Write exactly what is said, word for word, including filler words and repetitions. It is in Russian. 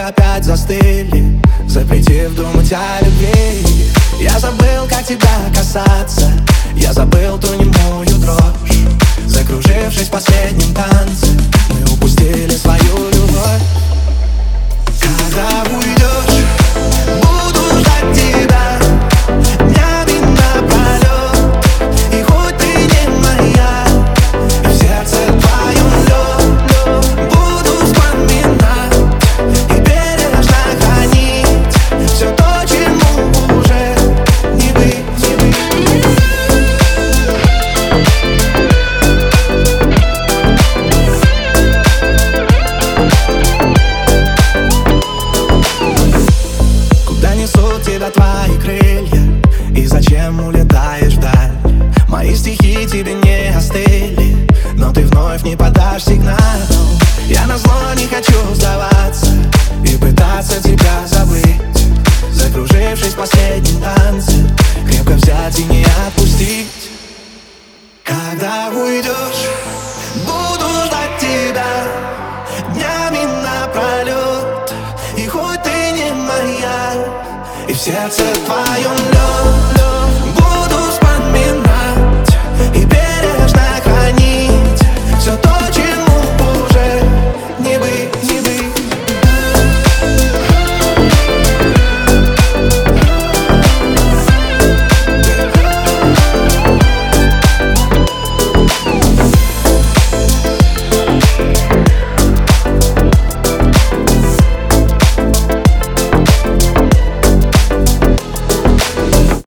опять застыли, запретив думать о любви. Я забыл, как тебя касаться, я забыл ту немую дрожь. Закружившись в последнем танце, мы упустили свою любовь. Когда уйдешь, буду ждать тебя днями напролет. И хоть ты не моя, и в сердце твоем лед, буду вспоминать и бережно хранить все то, чему уже не быть, не быть. Куда несут тебя твои крылья, и зачем улетаешь вдаль? Мои стихи тебе не остыли, но ты вновь не подашь сигнал. Я назло не хочу сдаваться и пытаться тебя забыть, закружившись в последнем танце, крепко взять и не отпустить. Когда уйдешь, буду ждать тебя днями напролет. И хоть ты не моя, и в сердце твоем